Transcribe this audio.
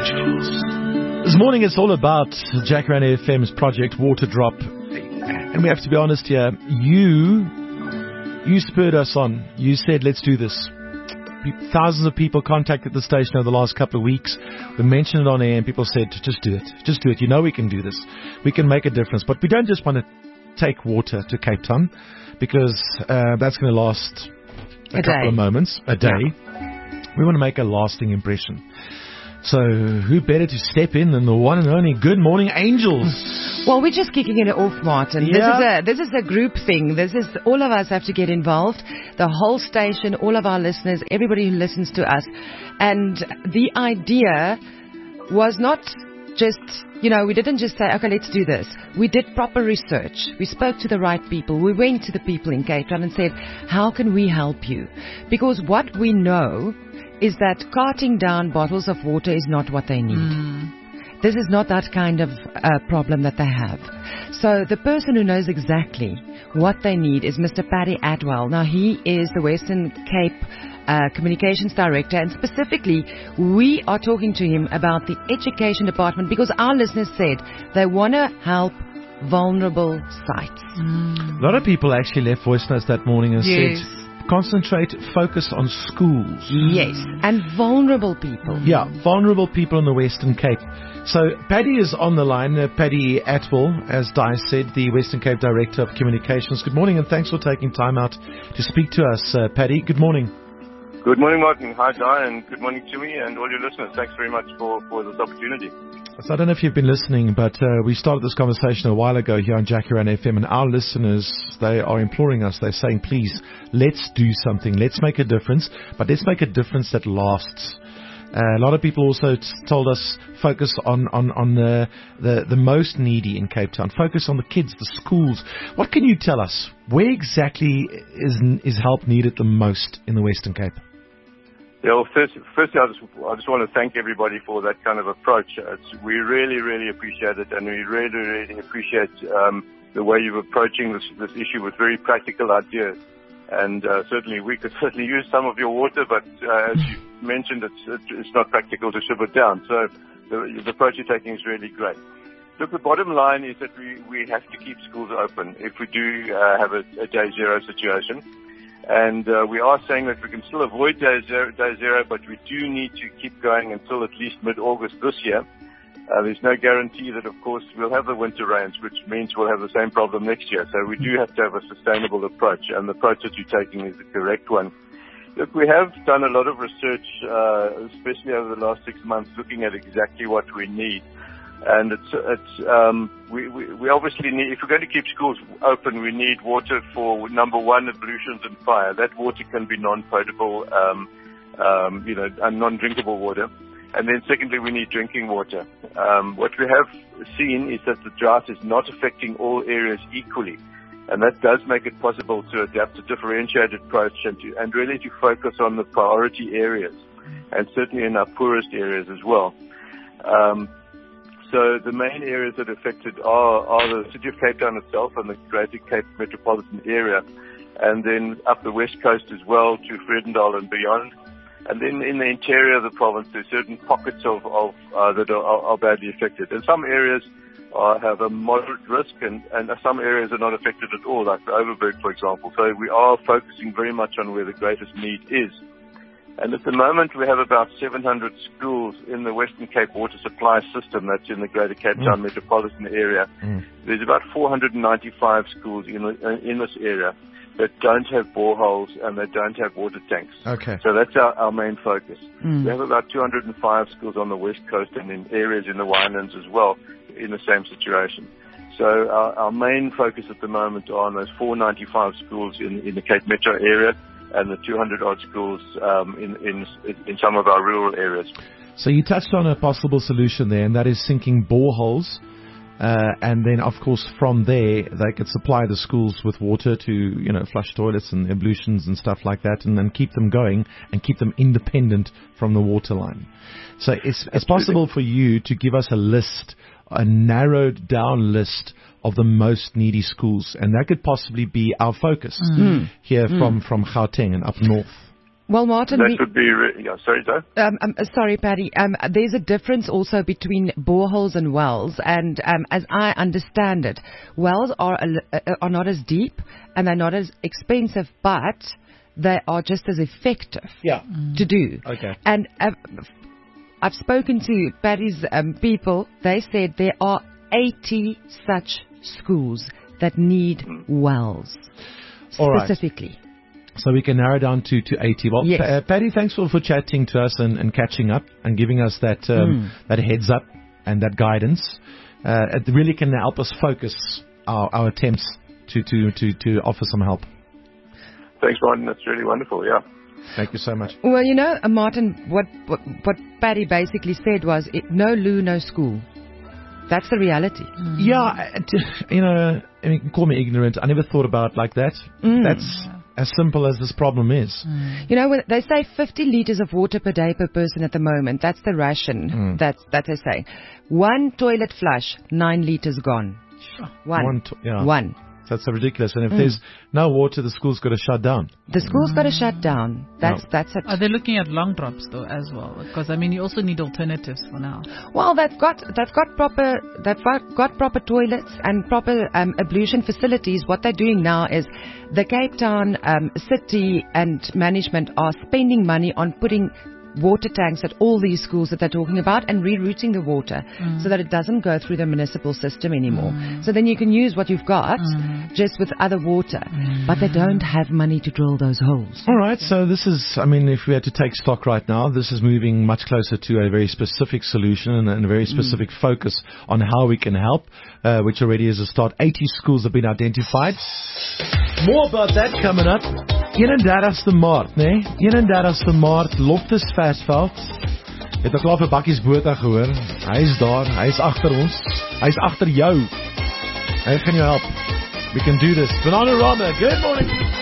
Rituals. This morning it's all about Jacaranda FM's project Water Drop. And we have to be honest here, you spurred us on. You said, let's do this. Thousands of people contacted the station over the last couple of weeks. We mentioned it on air and people said, just do it. Just do it. You know we can do this. We can make a difference. But we don't just want to take water to Cape Town because that's going to last a couple of moments, a day. Yeah. We want to make a lasting impression. So who better to step in than the one and only Good Morning Angels? Well, we're just kicking it off, Martin. Yeah. This is a group thing. This is all of us have to get involved. The whole station, all of our listeners, everybody who listens to us. And the idea was not just, we didn't just say, okay, let's do this. We did proper research. We spoke to the right people. We went to the people in Cape Town and said, how can we help you? Because what we know is that carting down bottles of water is not what they need. This is not that kind of problem that they have. So the person who knows exactly what they need is Mr. Paddy Atwell. Now, he is the Western Cape Communications Director, and specifically, we are talking to him about the Education Department because our listeners said they want to help vulnerable sites. A lot of people actually left voice notes that morning and said, focus on schools. Yes, and vulnerable people. Yeah, vulnerable people in the Western Cape. So Paddy is on the line. Paddy Atwell, as Di said, the Western Cape Director of Communications. Good morning and thanks for taking time out to speak to us, Paddy. Good morning. Good morning, Martin. Hi, Di, and good morning to me and all your listeners. Thanks very much for this opportunity. So I don't know if you've been listening, but we started this conversation a while ago here on Jacaranda FM, and our listeners, they are imploring us. They're saying, please, let's do something. Let's make a difference, but let's make a difference that lasts. A lot of people also told us focus on the most needy in Cape Town. Focus on the kids, the schools. What can you tell us? Where exactly is help needed the most in the Western Cape? Yeah, well, firstly, I just want to thank everybody for that kind of approach. We really, really appreciate it, and we really, really appreciate the way you're approaching this issue with very practical ideas. And certainly, we could certainly use some of your water, but as you mentioned, it's not practical to ship it down. So the approach you're taking is really great. Look, the bottom line is that we have to keep schools open if we do have a day zero situation. And we are saying that we can still avoid day zero, but we do need to keep going until at least mid-August this year. There's no guarantee that, of course, we'll have the winter rains, which means we'll have the same problem next year. So we do have to have a sustainable approach, and the approach that you're taking is the correct one. Look, we have done a lot of research, especially over the last 6 months, looking at exactly what we need. And we obviously need, if we're going to keep schools open, we need water for, number one, ablutions and fire. That water can be non-potable, and non-drinkable water. And then secondly, we need drinking water. What we have seen is that the drought is not affecting all areas equally. And that does make it possible to adapt a differentiated approach and really to focus on the priority areas, and certainly in our poorest areas as well. So the main areas that are affected are the city of Cape Town itself and the Greater Cape metropolitan area, and then up the west coast as well to Vredendal and beyond. And then in the interior of the province, there's certain pockets of that are badly affected. And some areas have a moderate risk, and some areas are not affected at all, like the Overberg, for example. So we are focusing very much on where the greatest need is. And at the moment, we have about 700 schools in the Western Cape water supply system that's in the Greater Cape Town metropolitan area. There's about 495 schools in this area that don't have boreholes and that don't have water tanks. Okay. So that's our main focus. We have about 205 schools on the west coast and in areas in the Winelands as well in the same situation. So our main focus at the moment are on those 495 schools in the Cape Metro area, and the 200-odd schools in some of our rural areas. So you touched on a possible solution there, and that is sinking boreholes. And then, of course, from there, they could supply the schools with water to, flush toilets and ablutions and stuff like that, and then keep them going and keep them independent from the water line. So it's possible for you to give us a list, a narrowed down list of the most needy schools, and that could possibly be our focus here from Gauteng and up north. Well, Martin, that would be sorry, Joe. Sorry, Paddy. There's a difference also between boreholes and wells, and as I understand it, wells are not as deep and they're not as expensive, but they are just as effective to do. Okay. And I've spoken to Paddy's people. They said there are 80 such schools that need wells specifically. Right. So we can narrow down to 80. Well, yes. Paddy, thanks for chatting to us and catching up and giving us that that heads up and that guidance. It really can help us focus our attempts to offer some help. Thanks, Martin. That's really wonderful. Yeah. Thank you so much. Well, Martin, what Paddy basically said was, no loo, no school. That's the reality. Yeah, I mean, call me ignorant. I never thought about it like that. That's as simple as this problem is. When they say 50 liters of water per day per person at the moment. That's the ration. That they say. One toilet flush, 9 liters gone. One. That's so ridiculous. And if there's no water, the school's got to shut down. The school's got to shut down. That's it. Are they looking at long drops though as well? Because you also need alternatives for now. Well, they've got proper toilets and proper ablution facilities. What they're doing now is the Cape Town city and management are spending money on putting water tanks at all these schools that they're talking about and rerouting the water so that it doesn't go through the municipal system anymore. So then you can use what you've got just with other water. But they don't have money to drill those holes. All right, so this is, if we had to take stock right now, this is moving much closer to a very specific solution and a very specific focus on how we can help, which already is a start. 80 schools have been identified. More about that coming up. 31ste Maart, né? 31ste Maart, Loftus Versveld. Het ek al vir Bakkies Botha gehoor. Hy is daar, hy is agter ons. Hy is agter jou. Hy gaan jou help. We can do this. Banana Rama, good morning.